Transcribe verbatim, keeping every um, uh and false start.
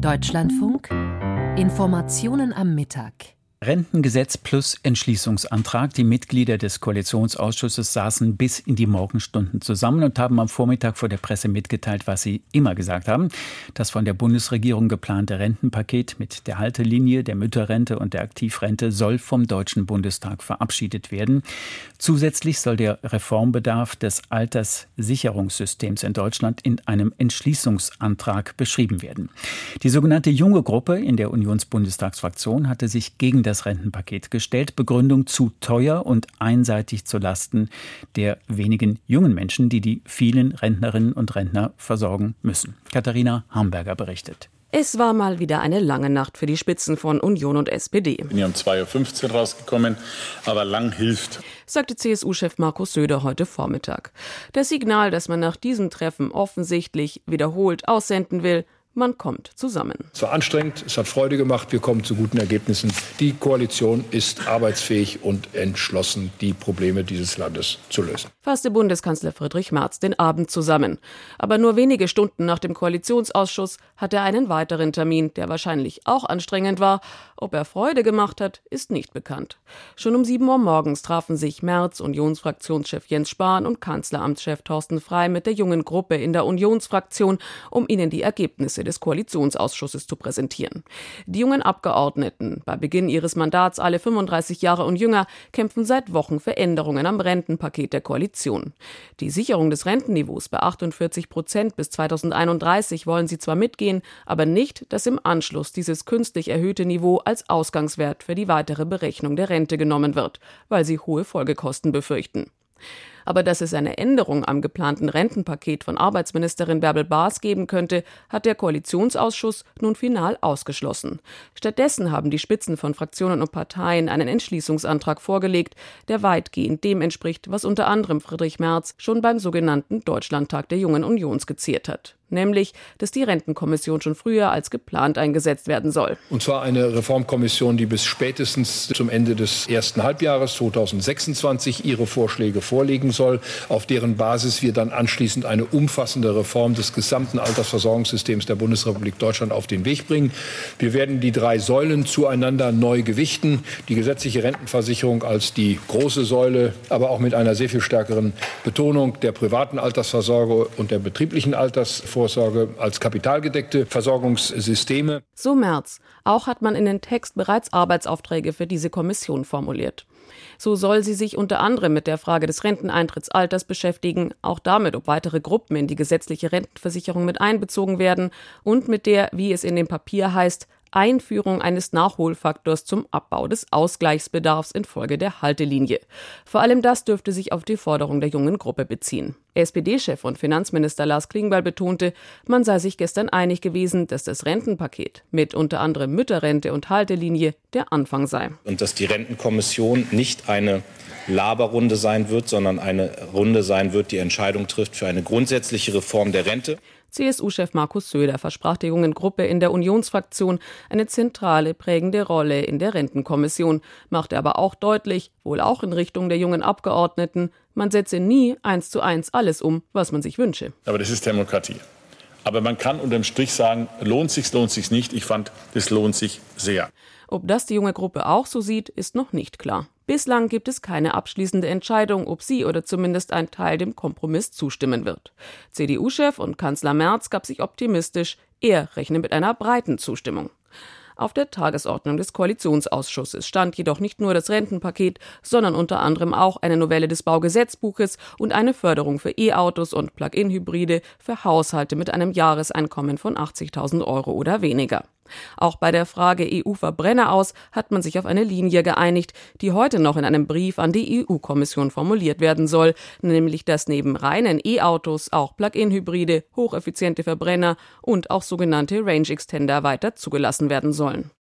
Deutschlandfunk Informationen am Mittag. Rentengesetz plus Entschließungsantrag. Die Mitglieder des Koalitionsausschusses saßen bis in die Morgenstunden zusammen und haben am Vormittag vor der Presse mitgeteilt, was sie immer gesagt haben. Das von der Bundesregierung geplante Rentenpaket mit der Haltelinie, der Mütterrente und der Aktivrente soll vom Deutschen Bundestag verabschiedet werden. Zusätzlich soll der Reformbedarf des Alterssicherungssystems in Deutschland in einem Entschließungsantrag beschrieben werden. Die sogenannte Junge Gruppe in der Unionsbundestagsfraktion hatte sich gegen das das Rentenpaket gestellt. Begründung: zu teuer und einseitig zu Lasten der wenigen jungen Menschen, die die vielen Rentnerinnen und Rentner versorgen müssen. Katharina Hamburger berichtet. Es war mal wieder eine lange Nacht für die Spitzen von Union und S P D. Ich bin hier um zwei Uhr fünfzehn rausgekommen, aber lang hilft, sagte C S U-Chef Markus Söder heute Vormittag. Das Signal, das man nach diesem Treffen offensichtlich wiederholt aussenden will: Man kommt zusammen. Es war anstrengend, es hat Freude gemacht, wir kommen zu guten Ergebnissen. Die Koalition ist arbeitsfähig und entschlossen, die Probleme dieses Landes zu lösen. Fasste Bundeskanzler Friedrich Merz den Abend zusammen. Aber nur wenige Stunden nach dem Koalitionsausschuss hat er einen weiteren Termin, der wahrscheinlich auch anstrengend war. Ob er Freude gemacht hat, ist nicht bekannt. Schon um sieben Uhr morgens trafen sich Merz, Unionsfraktionschef Jens Spahn und Kanzleramtschef Thorsten Frey mit der Jungen Gruppe in der Unionsfraktion, um ihnen die Ergebnisse des Koalitionsausschusses zu präsentieren. Die jungen Abgeordneten, bei Beginn ihres Mandats alle fünfunddreißig Jahre und jünger, kämpfen seit Wochen für Änderungen am Rentenpaket der Koalition. Die Sicherung des Rentenniveaus bei achtundvierzig Prozent bis zweitausendeinunddreißig wollen sie zwar mitgehen, aber nicht, dass im Anschluss dieses künstlich erhöhte Niveau als Ausgangswert für die weitere Berechnung der Rente genommen wird, weil sie hohe Folgekosten befürchten. Aber dass es eine Änderung am geplanten Rentenpaket von Arbeitsministerin Bärbel Baas geben könnte, hat der Koalitionsausschuss nun final ausgeschlossen. Stattdessen haben die Spitzen von Fraktionen und Parteien einen Entschließungsantrag vorgelegt, der weitgehend dem entspricht, was unter anderem Friedrich Merz schon beim sogenannten Deutschlandtag der Jungen Union skizziert hat. Nämlich, dass die Rentenkommission schon früher als geplant eingesetzt werden soll. Und zwar eine Reformkommission, die bis spätestens zum Ende des ersten Halbjahres zweitausendsechsundzwanzig ihre Vorschläge vorlegen soll, auf deren Basis wir dann anschließend eine umfassende Reform des gesamten Altersversorgungssystems der Bundesrepublik Deutschland auf den Weg bringen. Wir werden die drei Säulen zueinander neu gewichten. Die gesetzliche Rentenversicherung als die große Säule, aber auch mit einer sehr viel stärkeren Betonung der privaten Altersvorsorge und der betrieblichen Altersvorsorge als kapitalgedeckte Versorgungssysteme. So Merz. Auch hat man in den Text bereits Arbeitsaufträge für diese Kommission formuliert. So soll sie sich unter anderem mit der Frage des Renteneintrittsalters beschäftigen, auch damit, ob weitere Gruppen in die gesetzliche Rentenversicherung mit einbezogen werden und mit der, wie es in dem Papier heißt, Einführung eines Nachholfaktors zum Abbau des Ausgleichsbedarfs infolge der Haltelinie. Vor allem das dürfte sich auf die Forderung der Jungen Gruppe beziehen. S P D-Chef und Finanzminister Lars Klingbeil betonte, man sei sich gestern einig gewesen, dass das Rentenpaket mit unter anderem Mütterrente und Haltelinie der Anfang sei. Und dass die Rentenkommission nicht eine Laberrunde sein wird, sondern eine Runde sein wird, die Entscheidung trifft für eine grundsätzliche Reform der Rente. C S U-Chef Markus Söder versprach der Jungen Gruppe in der Unionsfraktion eine zentrale, prägende Rolle in der Rentenkommission, machte aber auch deutlich, wohl auch in Richtung der jungen Abgeordneten, man setze nie eins zu eins alles um, was man sich wünsche. Aber das ist Demokratie. Aber man kann unterm Strich sagen, lohnt sich's, lohnt sich's nicht. Ich fand, das lohnt sich sehr. Ob das die junge Gruppe auch so sieht, ist noch nicht klar. Bislang gibt es keine abschließende Entscheidung, ob sie oder zumindest ein Teil dem Kompromiss zustimmen wird. C D U-Chef und Kanzler Merz gab sich optimistisch, er rechne mit einer breiten Zustimmung. Auf der Tagesordnung des Koalitionsausschusses stand jedoch nicht nur das Rentenpaket, sondern unter anderem auch eine Novelle des Baugesetzbuches und eine Förderung für E-Autos und Plug-in-Hybride für Haushalte mit einem Jahreseinkommen von achtzigtausend Euro oder weniger. Auch bei der Frage E U-Verbrenner aus hat man sich auf eine Linie geeinigt, die heute noch in einem Brief an die E U-Kommission formuliert werden soll, nämlich dass neben reinen E-Autos auch Plug-in-Hybride, hocheffiziente Verbrenner und auch sogenannte Range-Extender weiter zugelassen werden sollen.